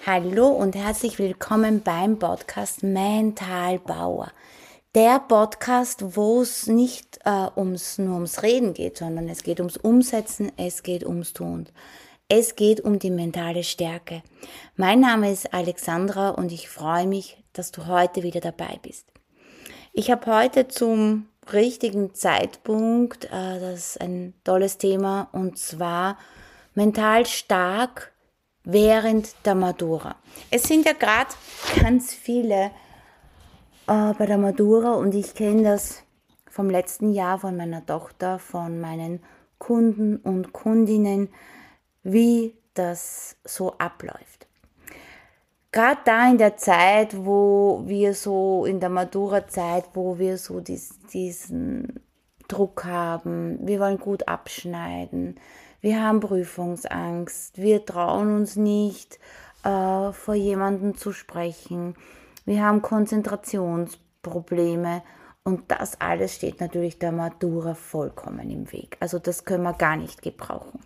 Hallo und herzlich willkommen beim Podcast Mental Bauer. Der Podcast, wo es nicht nur ums Reden geht, sondern es geht ums Umsetzen, es geht ums Tun. Es geht um die mentale Stärke. Mein Name ist Alexandra und ich freue mich, dass du heute wieder dabei bist. Ich habe heute zum richtigen Zeitpunkt, das ist ein tolles Thema, und zwar mental stark während der Matura. Es sind ja gerade ganz viele bei der Matura und ich kenne das vom letzten Jahr von meiner Tochter, von meinen Kunden und Kundinnen, wie das so abläuft. Gerade da in der Zeit, wo wir so in der Matura-Zeit, wo wir so diesen Druck haben, wir wollen gut abschneiden, wir haben Prüfungsangst, wir trauen uns nicht, vor jemandem zu sprechen, wir haben Konzentrationsprobleme und das alles steht natürlich der Matura vollkommen im Weg. Also das können wir gar nicht gebrauchen.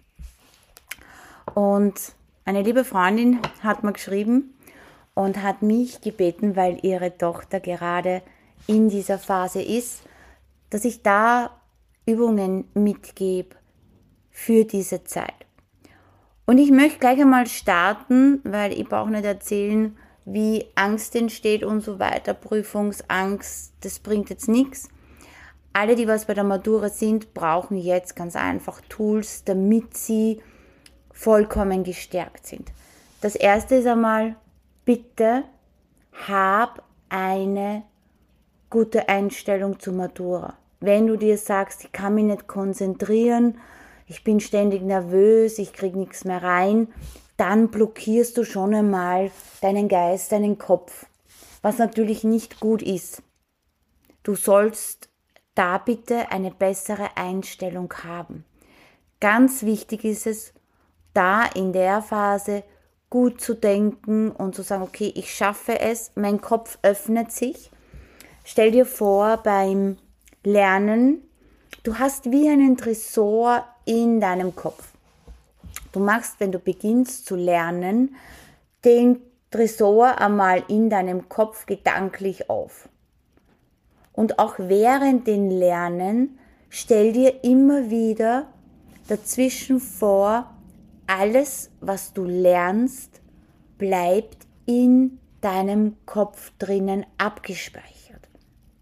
Und eine liebe Freundin hat mir geschrieben und hat mich gebeten, weil ihre Tochter gerade in dieser Phase ist, dass ich da Übungen mitgebe für diese Zeit. Und ich möchte gleich einmal starten, weil ich brauche nicht erzählen, wie Angst entsteht und so weiter, Prüfungsangst, das bringt jetzt nichts. Alle, die was bei der Matura sind, brauchen jetzt ganz einfach Tools, damit sie vollkommen gestärkt sind. Das erste ist einmal, bitte hab eine gute Einstellung zur Matura. Wenn du dir sagst, ich kann mich nicht konzentrieren, ich bin ständig nervös, ich kriege nichts mehr rein, dann blockierst du schon einmal deinen Geist, deinen Kopf, was natürlich nicht gut ist. Du sollst da bitte eine bessere Einstellung haben. Ganz wichtig ist es, da in der Phase gut zu denken und zu sagen, okay, ich schaffe es, mein Kopf öffnet sich. Stell dir vor, beim Lernen, du hast wie einen Tresor in deinem Kopf. Du machst, wenn du beginnst zu lernen, den Tresor einmal in deinem Kopf gedanklich auf. Und auch während dem Lernen stell dir immer wieder dazwischen vor, alles, was du lernst, bleibt in deinem Kopf drinnen abgespeichert.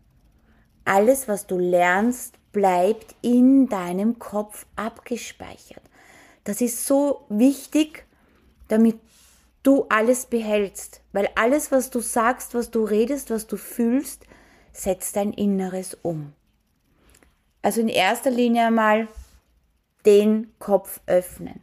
Alles, was du lernst, bleibt in deinem Kopf abgespeichert. Das ist so wichtig, damit du alles behältst, weil alles, was du sagst, was du redest, was du fühlst, setzt dein Inneres um. Also in erster Linie einmal den Kopf öffnen.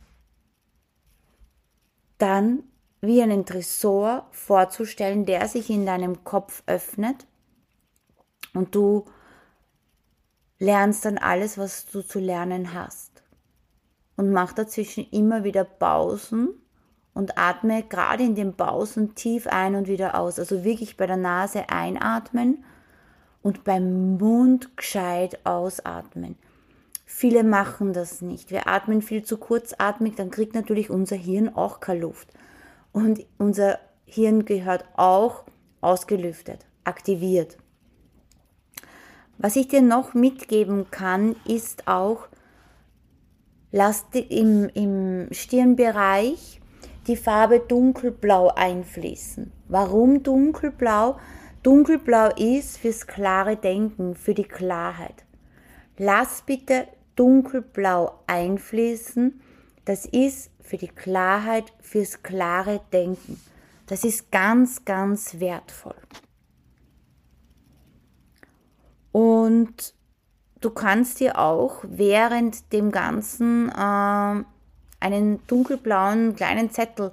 Dann wie einen Tresor vorzustellen, der sich in deinem Kopf öffnet und du lernst dann alles, was du zu lernen hast. Und mach dazwischen immer wieder Pausen und atme gerade in den Pausen tief ein und wieder aus. Also wirklich bei der Nase einatmen und beim Mund gescheit ausatmen. Viele machen das nicht. Wir atmen viel zu kurzatmig, dann kriegt natürlich unser Hirn auch keine Luft. Und unser Hirn gehört auch ausgelüftet, aktiviert. Was ich dir noch mitgeben kann, ist auch, lass im Stirnbereich die Farbe dunkelblau einfließen. Warum dunkelblau? Dunkelblau ist fürs klare Denken, für die Klarheit. Lass bitte dunkelblau einfließen. Das ist für die Klarheit, fürs klare Denken. Das ist ganz, ganz wertvoll. Und du kannst dir auch während dem Ganzen einen dunkelblauen kleinen Zettel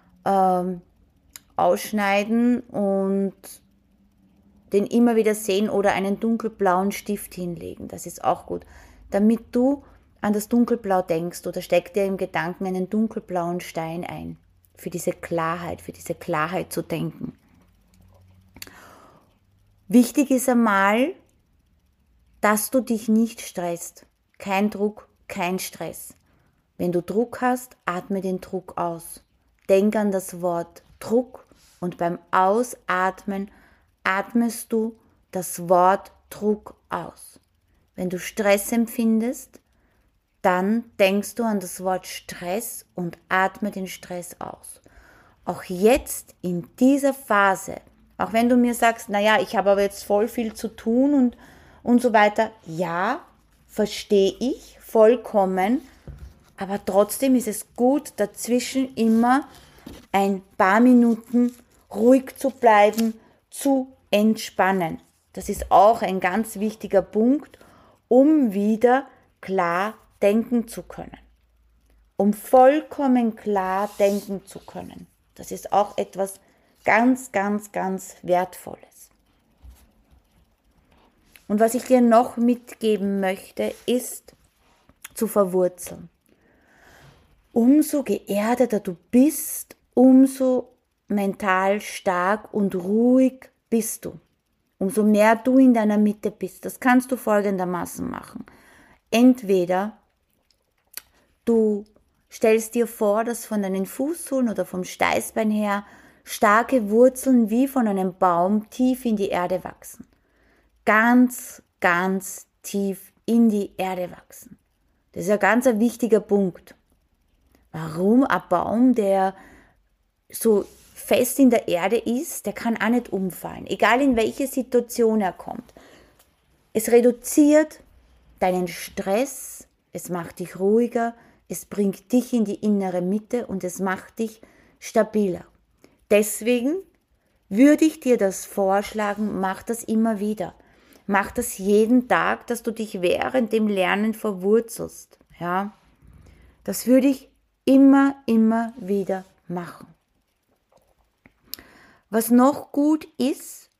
ausschneiden und den immer wieder sehen oder einen dunkelblauen Stift hinlegen. Das ist auch gut, damit du an das Dunkelblau denkst oder steck dir im Gedanken einen dunkelblauen Stein ein, für diese Klarheit zu denken. Wichtig ist einmal, dass du dich nicht stresst. Kein Druck, kein Stress. Wenn du Druck hast, atme den Druck aus. Denk an das Wort Druck und beim Ausatmen atmest du das Wort Druck aus. Wenn du Stress empfindest, dann denkst du an das Wort Stress und atme den Stress aus. Auch jetzt in dieser Phase, auch wenn du mir sagst, naja, ich habe aber jetzt voll viel zu tun und so weiter, ja, verstehe ich vollkommen, aber trotzdem ist es gut, dazwischen immer ein paar Minuten ruhig zu bleiben, zu entspannen. Das ist auch ein ganz wichtiger Punkt, um wieder klar denken zu können. Um vollkommen klar denken zu können. Das ist auch etwas ganz, ganz, ganz Wertvolles. Und was ich dir noch mitgeben möchte, ist zu verwurzeln. Umso geerdeter du bist, umso mental stark und ruhig bist du. Umso mehr du in deiner Mitte bist. Das kannst du folgendermaßen machen. Entweder du stellst dir vor, dass von deinen Fußsohlen oder vom Steißbein her starke Wurzeln wie von einem Baum tief in die Erde wachsen. Ganz, ganz tief in die Erde wachsen. Das ist ein ganz wichtiger Punkt. Warum? Ein Baum, der so fest in der Erde ist, der kann auch nicht umfallen, egal in welche Situation er kommt. Es reduziert deinen Stress, es macht dich ruhiger, es bringt dich in die innere Mitte und es macht dich stabiler. Deswegen würde ich dir das vorschlagen, mach das immer wieder. Mach das jeden Tag, dass du dich während dem Lernen verwurzelst. Ja? Das würde ich immer wieder machen. Was noch gut ist,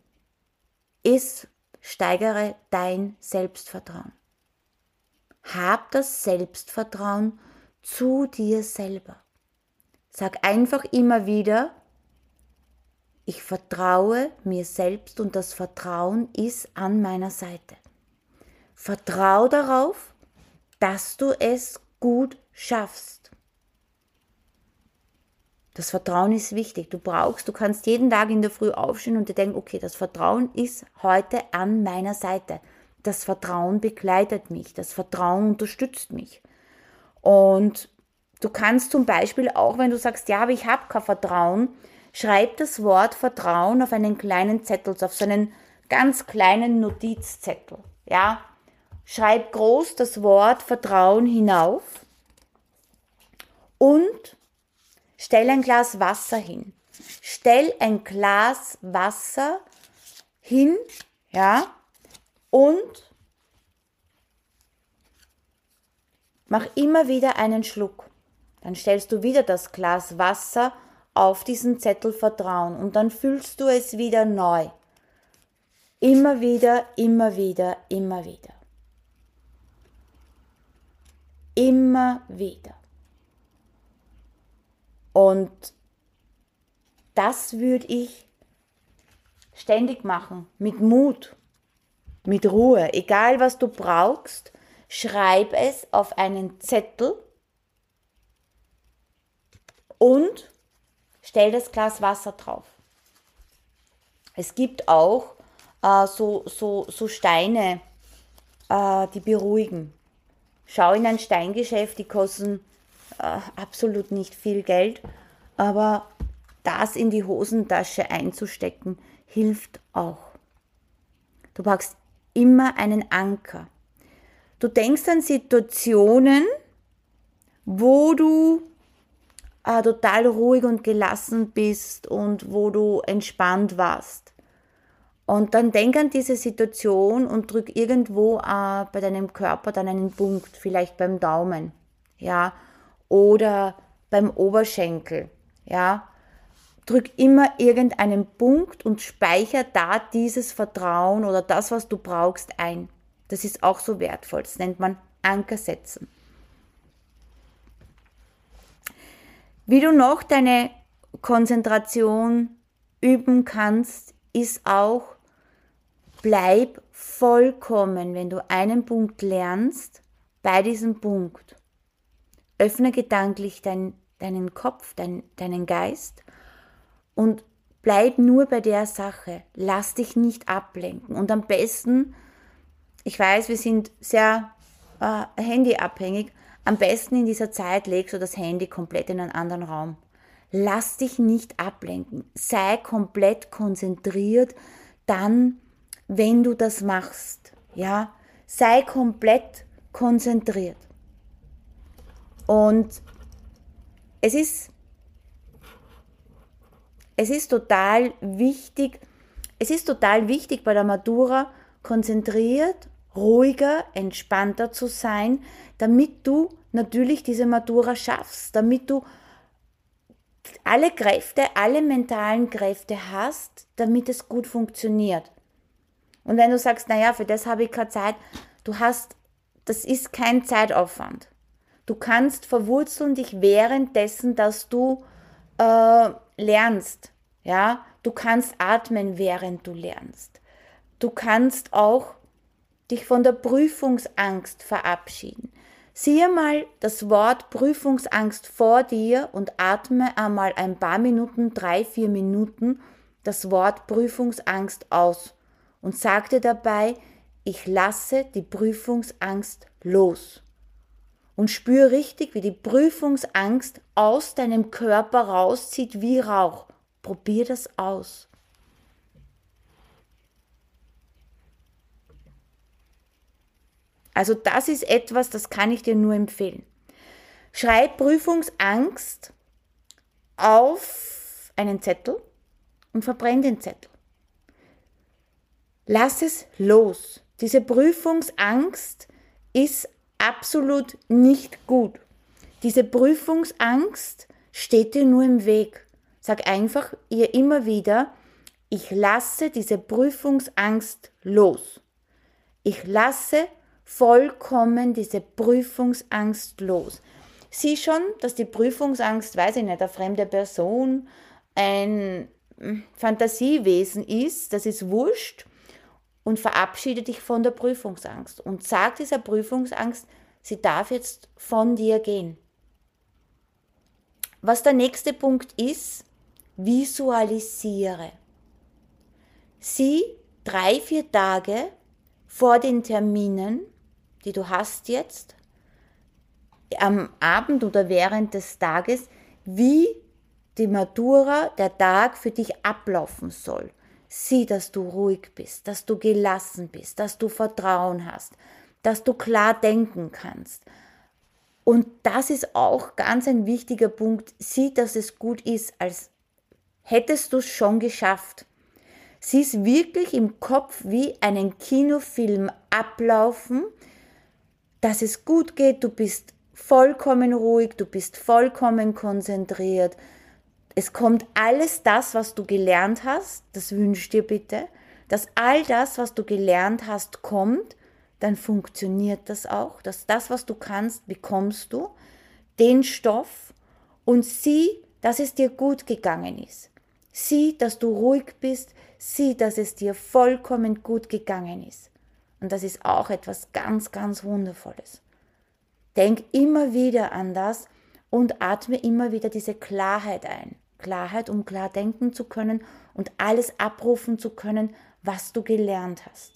steigere dein Selbstvertrauen. Hab das Selbstvertrauen zu dir selber. Sag einfach immer wieder, ich vertraue mir selbst und das Vertrauen ist an meiner Seite. Vertrau darauf, dass du es gut schaffst. Das Vertrauen ist wichtig. Du kannst jeden Tag in der Früh aufstehen und dir denken, okay, das Vertrauen ist heute an meiner Seite. Das Vertrauen begleitet mich. Das Vertrauen unterstützt mich. Und du kannst zum Beispiel auch, wenn du sagst, ja, aber ich habe kein Vertrauen, schreib das Wort Vertrauen auf einen kleinen Zettel, auf so einen ganz kleinen Notizzettel. Ja? Schreib groß das Wort Vertrauen hinauf und stell ein Glas Wasser hin. Stell ein Glas Wasser hin, ja, und mach immer wieder einen Schluck. Dann stellst du wieder das Glas Wasser auf diesen Zettel Vertrauen und dann füllst du es wieder neu. Immer wieder, immer wieder, immer wieder. Immer wieder. Und das würde ich ständig machen, mit Mut, mit Ruhe. Egal was du brauchst, schreib es auf einen Zettel und stell das Glas Wasser drauf. Es gibt auch so Steine, die beruhigen. Schau in ein Steingeschäft, die kosten absolut nicht viel Geld, aber das in die Hosentasche einzustecken, hilft auch. Du brauchst immer einen Anker. Du denkst an Situationen, wo du total ruhig und gelassen bist und wo du entspannt warst. Und dann denk an diese Situation und drück irgendwo bei deinem Körper dann einen Punkt, vielleicht beim Daumen, ja, oder beim Oberschenkel, ja. Drück immer irgendeinen Punkt und speicher da dieses Vertrauen oder das, was du brauchst, ein. Das ist auch so wertvoll. Das nennt man Anker setzen. Wie du noch deine Konzentration üben kannst, ist auch, bleib vollkommen, wenn du einen Punkt lernst, bei diesem Punkt. Öffne gedanklich deinen Kopf, deinen Geist und bleib nur bei der Sache. Lass dich nicht ablenken. Und am besten, ich weiß, wir sind sehr handyabhängig, am besten in dieser Zeit legst du das Handy komplett in einen anderen Raum. Lass dich nicht ablenken. Sei komplett konzentriert dann, wenn du das machst. Ja? Sei komplett konzentriert. Und es ist total wichtig, bei der Matura konzentriert, ruhiger, entspannter zu sein, damit du natürlich diese Matura schaffst, damit du alle Kräfte, alle mentalen Kräfte hast, damit es gut funktioniert. Und wenn du sagst, naja, für das habe ich keine Zeit, das ist kein Zeitaufwand. Du kannst verwurzeln dich währenddessen, dass du lernst. Ja? Du kannst atmen, während du lernst. Du kannst auch dich von der Prüfungsangst verabschieden. Siehe mal das Wort Prüfungsangst vor dir und atme einmal ein paar Minuten, 3-4 Minuten, das Wort Prüfungsangst aus und sag dir dabei, ich lasse die Prüfungsangst los. Und spür richtig, wie die Prüfungsangst aus deinem Körper rauszieht wie Rauch. Probier das aus. Also das ist etwas, das kann ich dir nur empfehlen. Schreib Prüfungsangst auf einen Zettel und verbrenn den Zettel. Lass es los. Diese Prüfungsangst ist absolut nicht gut. Diese Prüfungsangst steht dir nur im Weg. Sag einfach ihr immer wieder, ich lasse diese Prüfungsangst los. Ich lasse vollkommen diese Prüfungsangst los. Sieh schon, dass die Prüfungsangst, weiß ich nicht, eine fremde Person, ein Fantasiewesen ist, das ist wurscht, und verabschiede dich von der Prüfungsangst und sag dieser Prüfungsangst, sie darf jetzt von dir gehen. Was der nächste Punkt ist, visualisiere. Sieh 3-4 Tage vor den Terminen, die du hast jetzt, am Abend oder während des Tages, wie die Matura, der Tag für dich ablaufen soll. Sieh, dass du ruhig bist, dass du gelassen bist, dass du Vertrauen hast, dass du klar denken kannst. Und das ist auch ganz ein wichtiger Punkt. Sieh, dass es gut ist, als hättest du es schon geschafft. Sieh es wirklich im Kopf wie einen Kinofilm ablaufen, dass es gut geht, du bist vollkommen ruhig, du bist vollkommen konzentriert. Es kommt alles das, was du gelernt hast, das wünsch dir bitte, dass all das, was du gelernt hast, kommt, dann funktioniert das auch, dass das, was du kannst, bekommst du, den Stoff, und sieh, dass es dir gut gegangen ist. Sieh, dass du ruhig bist, sieh, dass es dir vollkommen gut gegangen ist. Und das ist auch etwas ganz, ganz Wundervolles. Denk immer wieder an das und atme immer wieder diese Klarheit ein. Klarheit, um klar denken zu können und alles abrufen zu können, was du gelernt hast.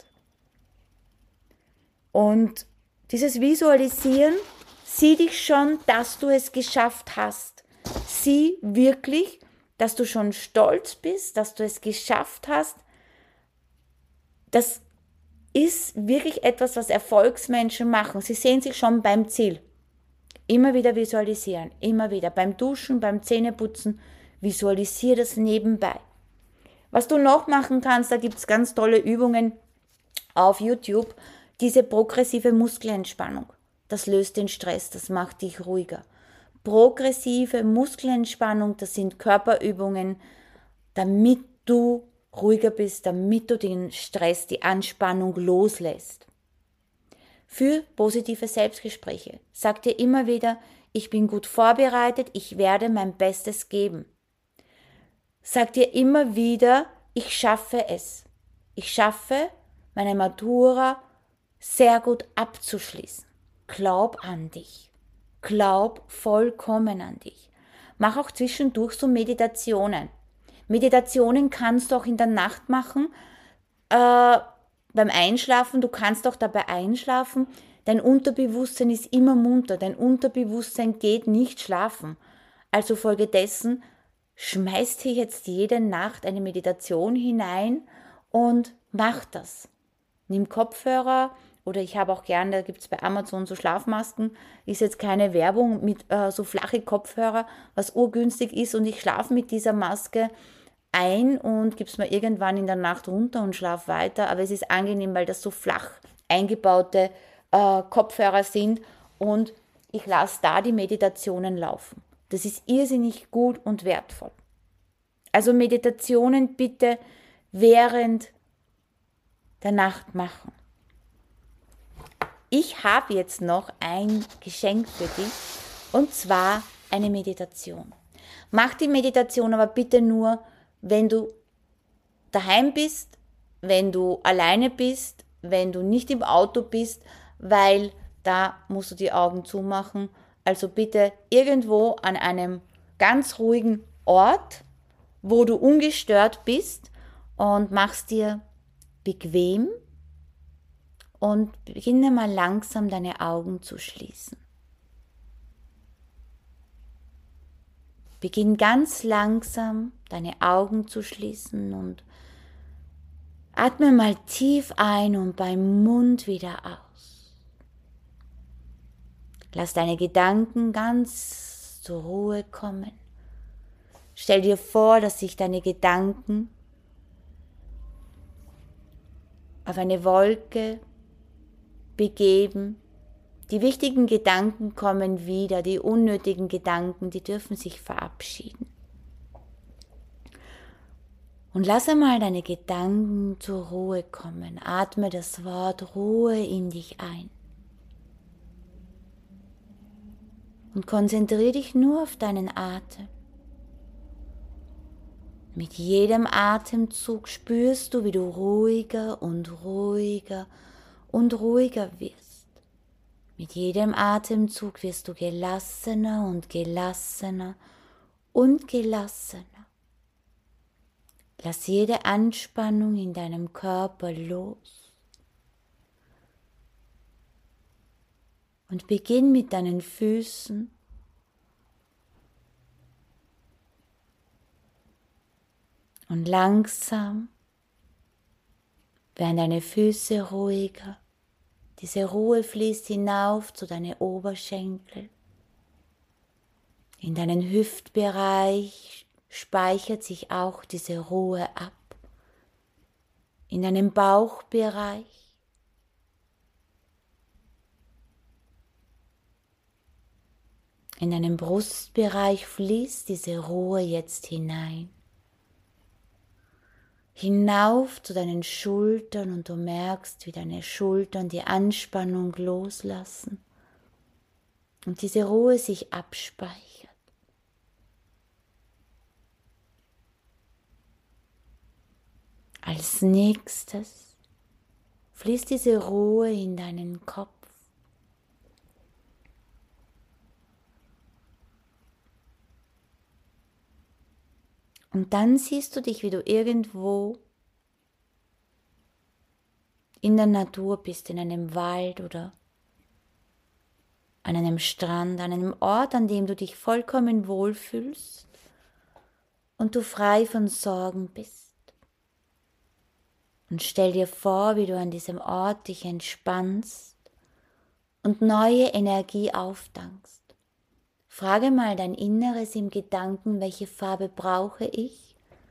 Und dieses Visualisieren, sieh dich schon, dass du es geschafft hast. Sieh wirklich, dass du schon stolz bist, dass du es geschafft hast. Das ist wirklich etwas, was Erfolgsmenschen machen. Sie sehen sich schon beim Ziel. Immer wieder visualisieren, immer wieder. Beim Duschen, beim Zähneputzen, visualisier das nebenbei. Was du noch machen kannst, da gibt es ganz tolle Übungen auf YouTube. Diese progressive Muskelentspannung, das löst den Stress, das macht dich ruhiger. Progressive Muskelentspannung, das sind Körperübungen, damit du ruhiger bist, damit du den Stress, die Anspannung loslässt. Für positive Selbstgespräche. Sag dir immer wieder, ich bin gut vorbereitet, ich werde mein Bestes geben. Sag dir immer wieder, ich schaffe es. Ich schaffe, meine Matura sehr gut abzuschließen. Glaub an dich. Glaub vollkommen an dich. Mach auch zwischendurch so Meditationen. Meditationen kannst du auch in der Nacht machen, beim Einschlafen, du kannst auch dabei einschlafen. Dein Unterbewusstsein ist immer munter, dein Unterbewusstsein geht nicht schlafen. Also folgedessen schmeiß dir jetzt jede Nacht eine Meditation hinein und mach das. Nimm Kopfhörer oder ich habe auch gerne, da gibt es bei Amazon so Schlafmasken, ist jetzt keine Werbung mit so flache Kopfhörer, was urgünstig ist und ich schlafe mit dieser Maske ein und gebe es mir irgendwann in der Nacht runter und schlafe weiter, aber es ist angenehm, weil das so flach eingebaute Kopfhörer sind und ich lasse da die Meditationen laufen. Das ist irrsinnig gut und wertvoll. Also Meditationen bitte während der Nacht machen. Ich habe jetzt noch ein Geschenk für dich und zwar eine Meditation. Mach die Meditation aber bitte nur, wenn du daheim bist, wenn du alleine bist, wenn du nicht im Auto bist, weil da musst du die Augen zumachen. Also bitte irgendwo an einem ganz ruhigen Ort, wo du ungestört bist und machst dir bequem und beginne mal langsam deine Augen zu schließen. Beginn ganz langsam deine Augen zu schließen und atme mal tief ein und beim Mund wieder aus. Lass deine Gedanken ganz zur Ruhe kommen. Stell dir vor, dass sich deine Gedanken auf eine Wolke begeben. Die wichtigen Gedanken kommen wieder, die unnötigen Gedanken, die dürfen sich verabschieden. Und lass einmal deine Gedanken zur Ruhe kommen. Atme das Wort Ruhe in dich ein. Und konzentriere dich nur auf deinen Atem. Mit jedem Atemzug spürst du, wie du ruhiger und ruhiger und ruhiger wirst. Mit jedem Atemzug wirst du gelassener und gelassener und gelassener. Lass jede Anspannung in deinem Körper los und beginn mit deinen Füßen. Und langsam werden deine Füße ruhiger. Diese Ruhe fließt hinauf zu deinen Oberschenkeln. In deinen Hüftbereich speichert sich auch diese Ruhe ab. In deinem Bauchbereich. In deinem Brustbereich fließt diese Ruhe jetzt hinein. Hinauf zu deinen Schultern und du merkst, wie deine Schultern die Anspannung loslassen und diese Ruhe sich abspeichert. Als nächstes fließt diese Ruhe in deinen Kopf. Und dann siehst du dich, wie du irgendwo in der Natur bist, in einem Wald oder an einem Strand, an einem Ort, an dem du dich vollkommen wohlfühlst und du frei von Sorgen bist. Und stell dir vor, wie du an diesem Ort dich entspannst und neue Energie auftankst. Frage mal dein Inneres im Gedanken, welche Farbe brauche ich,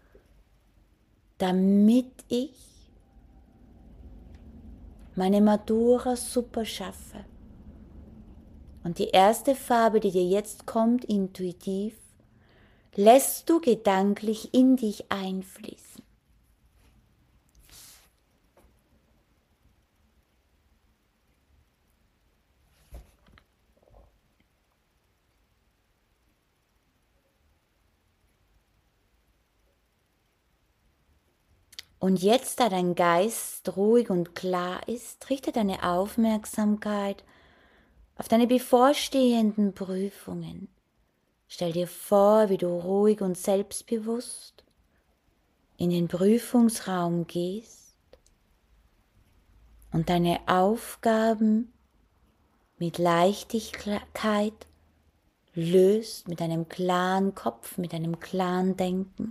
damit ich meine Madura super schaffe. Und die erste Farbe, die dir jetzt kommt, intuitiv, lässt du gedanklich in dich einfließen. Und jetzt, da dein Geist ruhig und klar ist, richte deine Aufmerksamkeit auf deine bevorstehenden Prüfungen. Stell dir vor, wie du ruhig und selbstbewusst in den Prüfungsraum gehst und deine Aufgaben mit Leichtigkeit löst, mit einem klaren Kopf, mit einem klaren Denken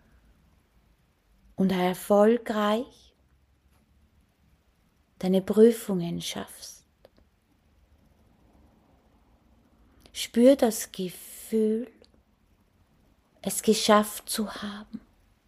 und erfolgreich deine Prüfungen schaffst. Spür das Gefühl, es geschafft zu haben.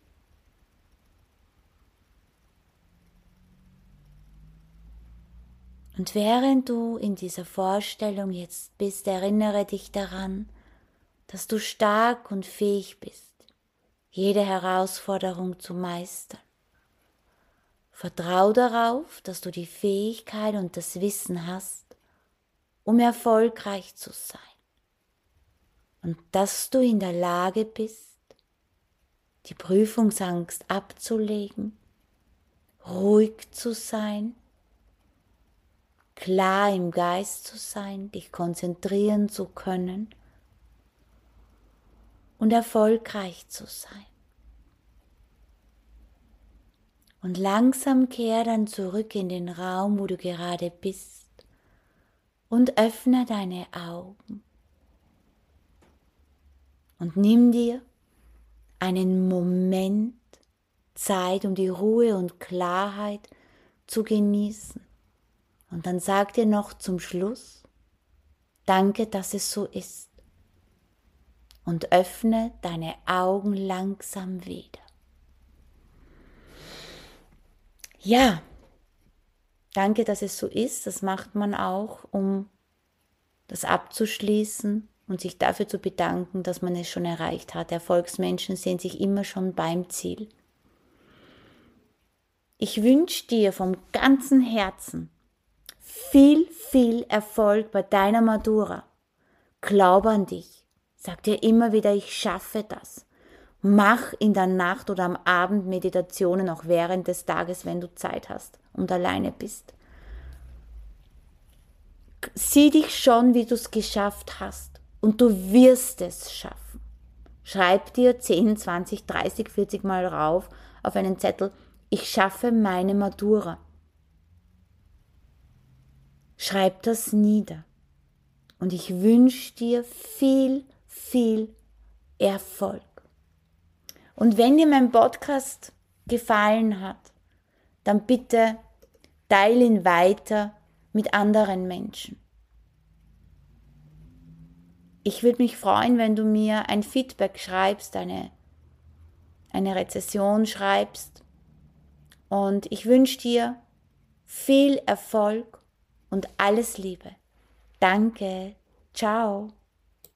Und während du in dieser Vorstellung jetzt bist, erinnere dich daran, dass du stark und fähig bist, jede Herausforderung zu meistern. Vertrau darauf, dass du die Fähigkeit und das Wissen hast, um erfolgreich zu sein. Und dass du in der Lage bist, die Prüfungsangst abzulegen, ruhig zu sein, klar im Geist zu sein, dich konzentrieren zu können und erfolgreich zu sein. Und langsam kehr dann zurück in den Raum, wo du gerade bist und öffne deine Augen und nimm dir einen Moment Zeit, um die Ruhe und Klarheit zu genießen. Und dann sag dir noch zum Schluss, danke, dass es so ist. Und öffne deine Augen langsam wieder. Ja, danke, dass es so ist. Das macht man auch, um das abzuschließen und sich dafür zu bedanken, dass man es schon erreicht hat. Erfolgsmenschen sehen sich immer schon beim Ziel. Ich wünsche dir vom ganzen Herzen viel Erfolg bei deiner Matura. Glaub an dich. Sag dir immer wieder, ich schaffe das. Mach in der Nacht oder am Abend Meditationen, auch während des Tages, wenn du Zeit hast und alleine bist. Sieh dich schon, wie du es geschafft hast und du wirst es schaffen. Schreib dir 10, 20, 30, 40 Mal rauf auf einen Zettel, ich schaffe meine Matura. Schreib das nieder. Und ich wünsche dir viel Erfolg. Und wenn dir mein Podcast gefallen hat, dann bitte teile ihn weiter mit anderen Menschen. Ich würde mich freuen, wenn du mir ein Feedback schreibst, eine Rezession schreibst. Und ich wünsche dir viel Erfolg und alles Liebe. Danke. Ciao.